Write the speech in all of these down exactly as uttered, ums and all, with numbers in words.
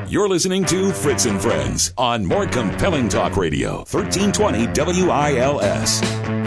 You're listening to Fritz and Friends on More Compelling Talk Radio, thirteen twenty W I L S.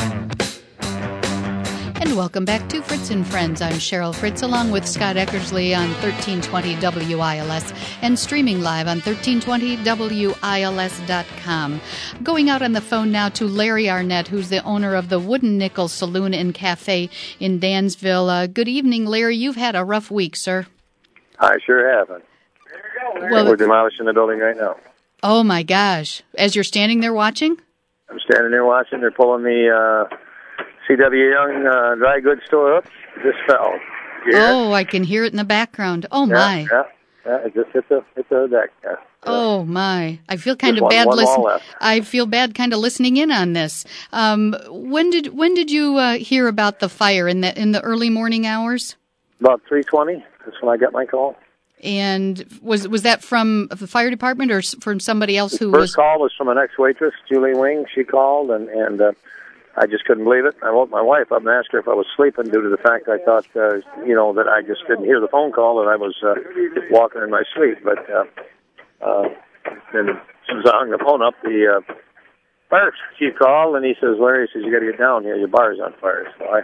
And welcome back to Fritz and Friends. I'm Cheryl Fritz along with Scott Eckersley on thirteen twenty W I L S and streaming live on thirteen twenty W I L S dot com. Going out on the phone now to Larry Arnett, who's the owner of the Wooden Nickel Saloon and Cafe in Dansville. Uh, good evening, Larry. You've had a rough week, sir. I sure have. Well, we're demolishing the building right now. Oh, my gosh. As you're standing there watching? I'm standing there watching. They're pulling the uh, C W Young uh, dry goods store up. It just fell. Oh, I can hear it in the background. Oh, yeah, my. Yeah, yeah, it just hit the, hit the deck. Yeah. Oh, my. I feel kind just of one, bad one listening. I feel bad kind of listening in on this. Um, when did when did you uh, hear about the fire? In the, in the early morning hours? About three twenty. That's when I got my call. And was was that from the fire department or from somebody else who First was? First call was from an ex-waitress, Julie Wing. She called, and, and uh, I just couldn't believe it. I woke my wife up and asked her if I was sleeping due to the fact I thought, uh, you know, that I just didn't hear the phone call and I was uh, walking in my sleep. But uh, uh, then as soon as I hung the phone up, the uh, fire chief called, and he says, Larry, he says, you got to get down here. Your bar's on fire. So I,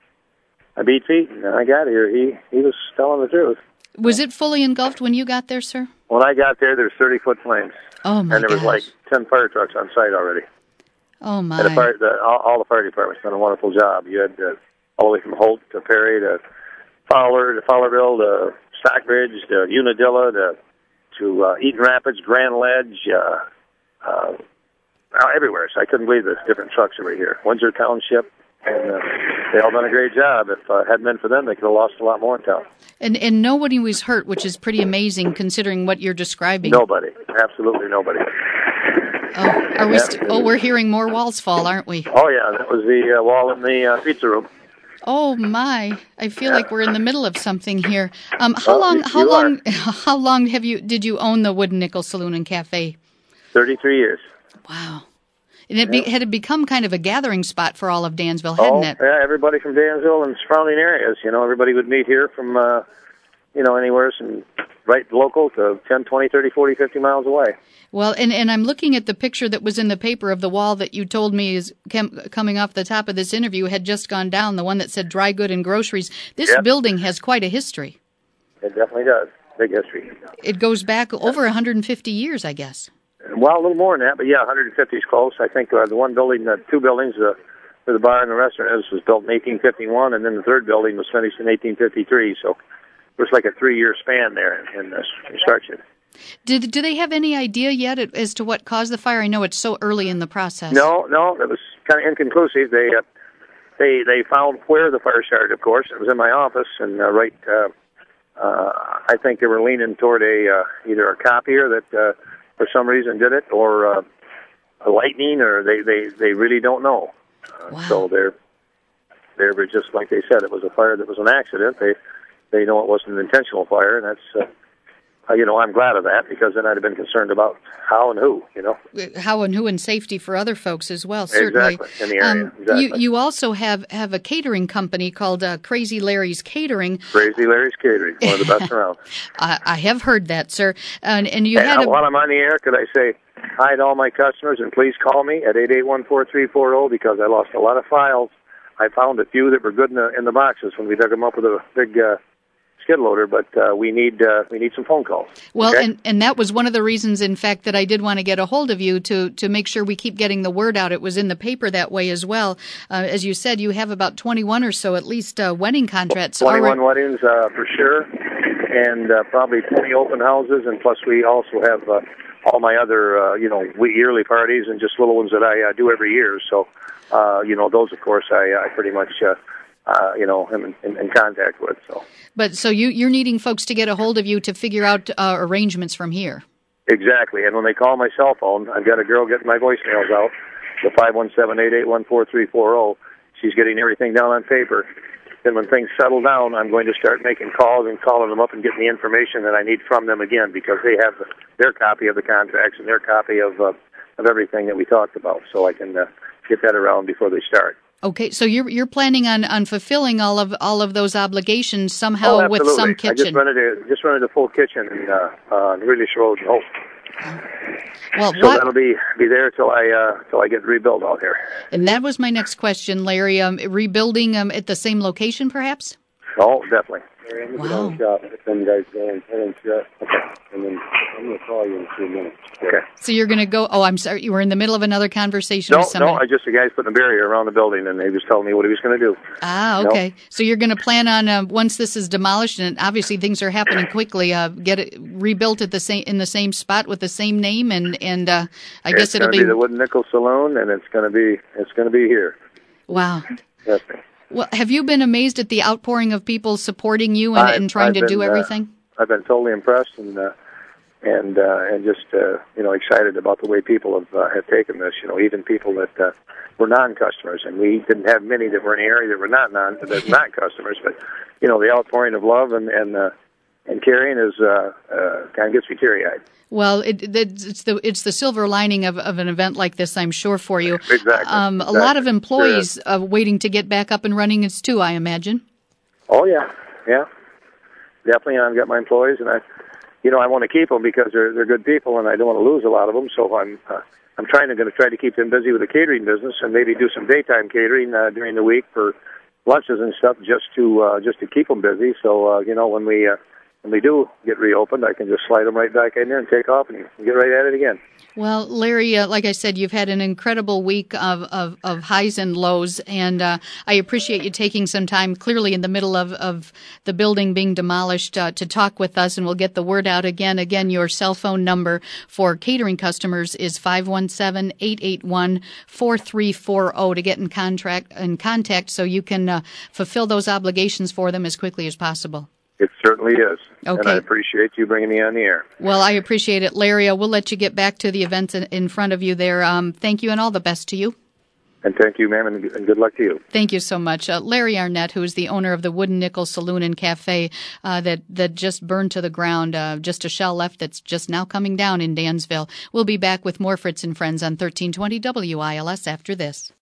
I beat feet, and I got here. He, he was telling the truth. Was it fully engulfed when you got there, sir? When I got there, there was thirty-foot flames. Oh, my And there gosh. was like ten fire trucks on site already. Oh, my. And the fire, the, all, all the fire departments done a wonderful job. You had uh, all the way from Holt to Perry to Fowler to Fowlerville to Stockbridge to Unadilla to, to uh, Eaton Rapids, Grand Ledge, uh, uh, everywhere. So I couldn't believe the different trucks over here. Windsor Township. And uh, they all done a great job. If uh, it hadn't been for them, they could have lost a lot more in town. And and nobody was hurt, which is pretty amazing considering what you're describing. Nobody, absolutely nobody. Oh, are we? Yeah. St- oh, we're hearing more walls fall, aren't we? Oh yeah, that was the uh, wall in the uh, pizza room. Oh my! I feel like we're in the middle of something here. Um, how Oh, long? you- How you long? are. How long have you? Did you own the Wooden Nickel Saloon and Cafe? Thirty-three years. Wow! And it be, had it become kind of a gathering spot for all of Dansville, hadn't Oh it? yeah, everybody from Dansville and surrounding areas. You know, everybody would meet here from uh, you know anywhere from right local to ten, twenty, thirty, forty, fifty miles away. Well, and, and I'm looking at the picture that was in the paper of the wall that you told me is cam- coming off the top of this interview had just gone down, the one that said dry good and groceries. This Yep. building has quite a history. It definitely does. Big history. It goes back over one hundred fifty years, I guess. Well, a little more than that, but yeah, one hundred fifty is close. I think uh, the one building, the two buildings, uh, where the bar and the restaurant is, was built in eighteen fifty-one, and then the third building was finished in eighteen fifty-three. So it was like a three-year span there in, in this construction. Did do they have any idea yet as to what caused the fire? I know it's so early in the process. No, no, it was kind of inconclusive. They uh, they they found where the fire started. Of course, it was in my office, and uh, right. Uh, uh, I think they were leaning toward a uh, either a copier that uh, for some reason did it, or uh, a lightning, or they, they, they really don't know. Uh, Wow. So they're they were just like they said, it was a fire that was an accident. They they know it wasn't an intentional fire, and that's. Uh, Uh, you know, I'm glad of that, because then I'd have been concerned about how and who, you know. How and who and safety for other folks as well, certainly. Exactly, in the area, Um, exactly. You, you also have, have a catering company called uh, Crazy Larry's Catering. Crazy Larry's Catering, one of the best around. I, I have heard that, sir. And, and you And had a... while I'm on the air, could I say hi to all my customers, and please call me at eight eight one, four three four zero, because I lost a lot of files. I found a few that were good in the, in the boxes when we dug them up with a big... Uh, skid loader, but uh, we need uh, we need some phone calls. Well, okay? and, and that was one of the reasons, in fact, that I did want to get a hold of you to, to make sure we keep getting the word out. It was in the paper that way as well. Uh, as you said, you have about twenty-one or so, at least, uh, wedding contracts. twenty-one already. weddings uh, for sure, and uh, probably twenty open houses, and plus we also have uh, all my other, uh, you know, we- yearly parties and just little ones that I uh, do every year. So, uh, you know, those, of course, I, I pretty much... Uh, Uh, you know, am in, in, in contact with. So, But so you, you're needing folks to get a hold of you to figure out uh, arrangements from here. exactly. And when they call my cell phone, I've got a girl getting my voicemails out, the five one seven, eight eight one, four three four zero. She's getting everything down on paper. Then when things settle down, I'm going to start making calls and calling them up and getting the information that I need from them again, because they have the, their copy of the contracts and their copy of uh, of everything that we talked about, so I can uh, get that around before they start. Okay, so you're you're planning on, on fulfilling all of all of those obligations somehow oh, with some kitchen. I just rented a just rented a full kitchen in uh, uh, Greeley Road in Hope. Well, so what, that'll be be there till I uh, till I get rebuilt out here. And that was my next question, Larry. Um, rebuilding um, at the same location, perhaps? Oh, definitely. I'm Wow. going to shop. Some guys going and shut. Okay. And then I'm going to call you in a few minutes. Okay. So you're going to go. Oh, I'm sorry. You were in the middle of another conversation No, with somebody. no. I just the guy's putting a barrier around the building, and he was telling me what he was going to do. Ah, okay. No. So you're going to plan on uh, once this is demolished, and obviously things are happening quickly. Uh, get it rebuilt at the same in the same spot with the same name, and and uh, I it's guess it'll be, be be the Wooden Nickel Saloon, and it's going to be it's going to be here. Wow. Yes. Well, have you been amazed at the outpouring of people supporting you and, and trying I've to been, do everything? Uh, I've been totally impressed and uh, and uh, and just uh, you know excited about the way people have uh, have taken this. You know, even people that uh, were non-customers, and we didn't have many that were in the area that were not non that not customers. But you know, the outpouring of love and and uh, and caring is uh, uh, kind of gets me teary-eyed. Well, it, it, it's the it's the silver lining of, of an event like this, I'm sure, for you. Exactly. Um, exactly. A lot of employees Sure. uh, waiting to get back up and running is too, I imagine. Oh yeah, yeah, definitely. I've got my employees, and I, you know, I want to keep them because they're they're good people, and I don't want to lose a lot of them. So I'm uh, I'm trying to going to try to keep them busy with the catering business, and maybe do some daytime catering uh, during the week for lunches and stuff, just to uh, just to keep them busy. So uh, you know, when we uh, when we do get reopened, I can just slide them right back in there and take off and get right at it again. Well, Larry, uh, like I said, you've had an incredible week of, of, of highs and lows, and uh, I appreciate you taking some time, clearly in the middle of, of the building being demolished, uh, to talk with us, and we'll get the word out again. Again, your cell phone number for catering customers is five one seven, eight eight one, four three four zero to get in, contract, in contact so you can uh, fulfill those obligations for them as quickly as possible. It certainly is. Okay. And I appreciate you bringing me on the air. Well, I appreciate it, Larry. Uh, we'll let you get back to the events in, in front of you there. Um, thank you, and all the best to you. And thank you, ma'am, and, and good luck to you. Thank you so much. Uh, Larry Arnett, who is the owner of the Wooden Nickel Saloon and Cafe uh, that, that just burned to the ground, uh, just a shell left that's just now coming down in Dansville. We'll be back with more Fritz and Friends on thirteen twenty W I L S after this.